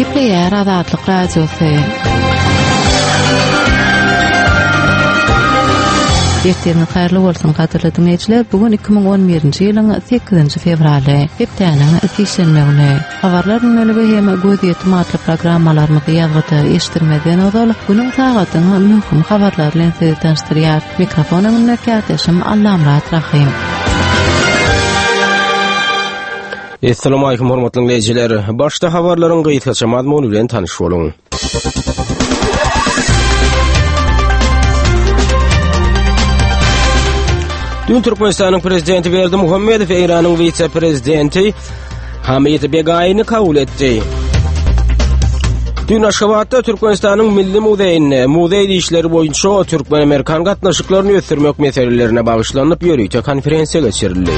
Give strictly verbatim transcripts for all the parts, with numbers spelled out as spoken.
Ýer Azatlyk Radiosu. Ýerteni haýrly bolsun gaderly dinleýijiler. Bugun iki ming on birinji ýylyň sekizinji fevraly. Hepdeniň isleşenme güni. Habarlaryň bölegi hem göz ýetim adly programmalarmy ýazgyda eşitdirmeden ozal günüň sagatyny möhüm habarlar bilen sizi tanıştyrýar. Mikrofonyň näkärdeşim Allamrat Rahim. Assalamu alaykum hormatly dinleýijiler. Başda habarlaryň gyýtgaça mazmuny bilen tanyş boluň. Dün Türkmenistanyň prezidenti Berdimuhammedow Iranyň vice-prezidenti Hamid Begaýyny kabul etdi. Dün Aşgabatda Türkmenistanyň milli muzeýinde muzeý işleri boýunça Türkmen-Amerikan gatnaşyklaryny ösürmek meselelerine bagyşlanyp ýörüýte konferensiýa geçirildi.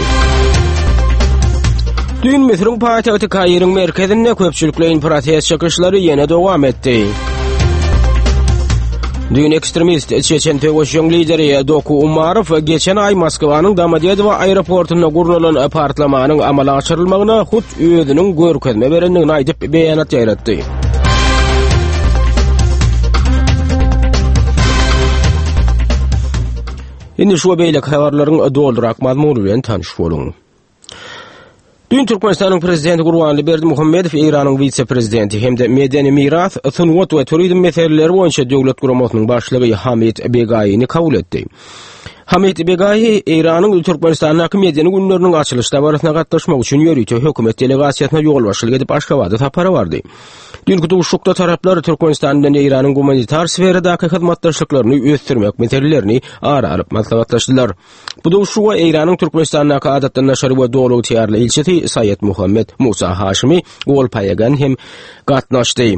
Dün Misriň paýtagty Kairyň merkezinde köpçülikle protest çykyşlary ýene dowam etdi. Dün ekstremist Çeçen Töweşiň lideri Doku Umarow geçen ay Moskwanyň Domodedowo aeroportuna gurnulan partlamanyň amala aşyrylmagyna hut özüniň görkezme berenligini aýdyp beýanat ýaratdy. Indi şu beýlek habarlaryň doldurak mazmuny bilen tanyş boluň. Dün Türkmenistanyň prezidenti Gurbanly Berdimuhammedow Iranyň vice-prezidenti hemde medeni miras, sunwat we turizm meseleleri boýunça döwlet guramatynyň başlygy Hamid Begaýyny kabul etdi. Hamid Begaýy Iranyň Türkmenistanyň medeni günleriniň açylyş tabaryna gatnaşmak üçin ýörüýte hökümet delegasiýasyna ýol başlyk edip Aşgabatda tapara bardy. Dünkü duşukda taraplar Türkmenistan bilen Iranyň humanitar sferadaky hyzmatdaşlyklaryny ösdürmek meselelerini ara-ara maslahatlaşdylar. Bu duşuğa Iranyň Türkmenistanyň adatdan naşary we dowluk tiýarly ilçesi Sayyid Muhammed Musa Haşimi gol paýagan hem gatnaşdy.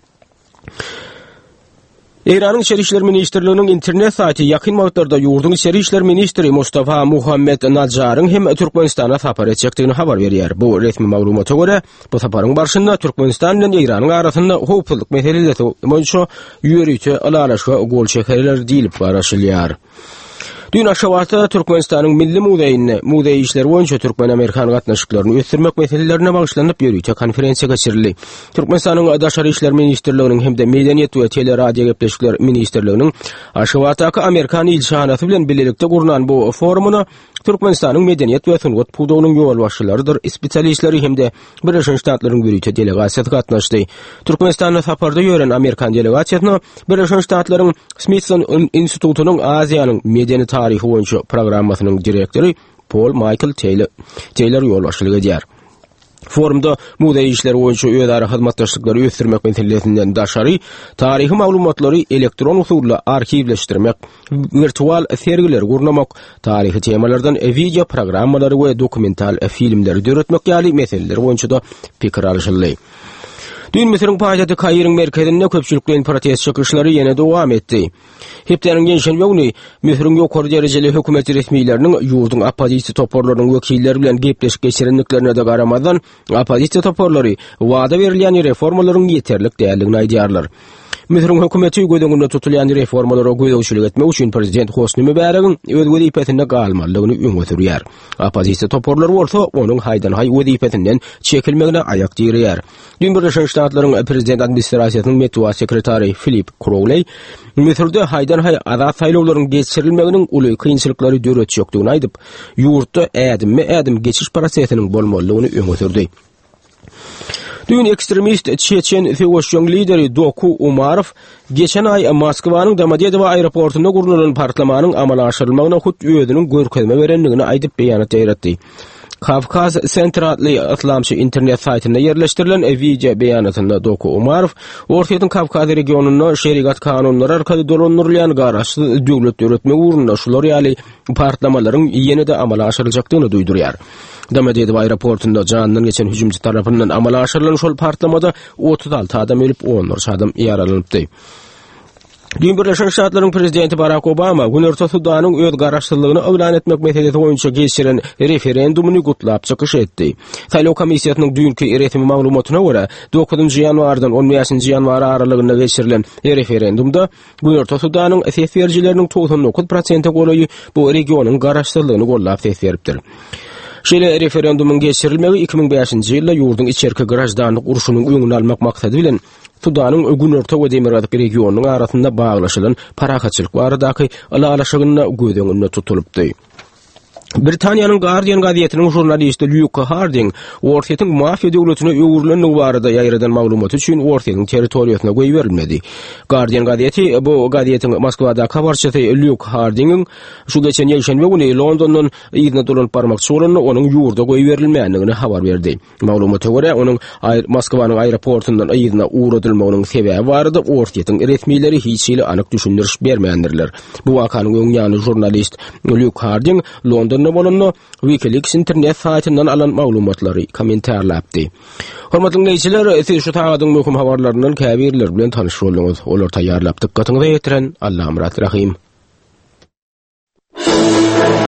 Iranyň Içeri işler ministrliginiň internet saýty ýakyn wagtlarda ýurduň Içeri işler ministri Mustafa Muhammed Najaryň hem Türkmenistana sapar etjekdigini habar berýär. Bu resmi maglumata görä, bu saparyň barşynda Türkmenistan bilen Iranyň arasynda howpsuzlyk meseleleri boýunça ýörüýte alalaşa gol çekeler diýilip baraşylýar. Dün Aşgabatda Türkmenistanyň milli muzeýinde muzeý işleri boýunça Türkmen-Amerikan gatnaşyklaryny ösdürmek meselelelerine bagyşlanyp ýörüýte konferensiýa geçirildi. Türkmenistanyň Daşary işler ministrliginiň hemde Medeniýet we teleradio gepleşikler ministrliginiň Aşgabatdaky Amerikan ilçehanasy bilen birlikde gurulan bu forumuna Türkmenistanyň Medeniýet we sunwat pudowynyň ýol başçylarydyr, spesialistleri hemde Birleşik Ştatlaryň ýörüýte delegasiýasy gatnaşdy. Türkmenistanyň saparda ýören Amerikan delegasiýasyna Birleşik Ştatlaryň Smithsonian Institutunyň Aziýanyň medeni tarihi boýunça programmasynyň direktori Paul Michael Taylor Taylor ýol başçylyk edýär. Forumda muzeý işleri boýunça öýdara hyzmatdaşlyklary ösdürmek meselelerinden daşary tarihi maglumatlary elektron usulla arkiwleşdirmek, virtual sergiler gurnamak, tarihi temalardan video programmalary we dokumental filmler döretmek ýaly meseleler boýunça da pikir alşyldy. Dün Misriň paýtagty Kairyň merkezinde köpçülikle protest çykyşlary ýene dowam etdi. Hepdeniň gençen ýöňi Misriň ýokary derejeli hökümet resmiýetleriniň ýurduň opozisiýa toporlarynyň wekilleri bilen gepleşip geçirenliklerine de garamadan opozisiýa toporlary wada berilýän reformalaryň ýeterlik däldigini aýdýarlar. Misriň hökümeti gödüňünde tutulýan reformalara göýdegçilik etmek üçin prezident Hosni Mübarekiň öz wezipesinde galmalygyny öňe sürýär. Opozisiýa toporlary bolsa onuň haýdan haý wezipesinden çekilmegine aýak diýýär. Dün Birleşik Ştatlaryň prezident administrasiýasynyň metbuat sekretary Philip Crowley Misirde haýdan haý azat saýlawlaryň geçirilmeginiň uly kynçylyklary döretjekdigini aýdyp, ýurtda ädim-ädim geçiş prosesiniň bolmalygyny öňe sürdi. Dün ekstremist Çeçen Töweşiň lideri Doku Umarow geçen ay Moskwanyň Domodedowo aeroportuna gurnulan partlamanyň amala aşyrylmagyna hut özüniň görkezme berenligini aýdyp beýanat ýaratdy. Kavkaz Centrally Islamçy internet saýtyna ýerleşdirilen video beýanatynda Doku Umarow Ortaýa Kavkaz regionuny şerigat kanunlary arkaly dolanýan garaşly döwlet öwretmek urunda şular ýaly partlamalaryň ýene-de amala aşyryljakdygyny duýdurýar. Domodedowo aeroportunda jandan geçen hüjümçi tarapyndan amala aşyrylan şol partlamada otuz alty adam ölüp on adam ýaralanypdy. Dün Birleşik Ştatlaryň prezidenti Barack Obama Günerto Sudanyň öz garaşsyzlygyny öwlan etmek meselesi boýunça geçiren referendumuny gutlap çykyş etdi. Saýlaw komissiýasynyň dünkü resmi maglumatyna görä dokuzunji ýanwardan on beşinji ýanwar aralygynda geçirilen referendumda Günerto Sudanyň sesberjileriniň doksan dokuz prosent golaýy bu regionyň garaşsyzlygyny gollap ses beripdir. Şeýle referendumuň geçirilmegi iki ming beşinji ýylda ýurdun içerki grajdanlyk uruşunyň öňüni almak maksady bilen Tudanyň Günorta we Demirgazyk regionunyň arasynda baglaşylan parakatçylyk baradaky alalaşygyna göz tutulupdy. Britaniýanyň Guardian gazetiniň jurnalisti Luke Harding, Worthetiň mafiýa döwletine öwrülenligi barada ýaýradan maglumat üçin Worthetiň territoriýasyna goý berilmedi. Guardian gazeti bu gazetiň Moskwada habarçysy Luke Harding'in şu geçen ýelşenbe güni Londondan ýygyna dolan barmakçy bolan onuň ýurda goý berilmänligini habar berdi. Maglumata görä onuň Moskwanyň aeroportundan ýygyna uğradylmagynyň sebäbi barada Worthetiň resmiýleri hiç ýyly anyk düşündiriş bermeýändirler. Bu wakanyň öňýany jurnalist Luke Harding London bolunno WikiLeaks internet saytynyň alan maglumatlary kommentarlapdy. Hormatly dinleýijiler, siz şu tagadyň möhüm habarlaryndan käbirler bilen tanyş bolýaňyz. Olar taýýarlap dykkatyňyza ýetiren Allah'a emanet rahim.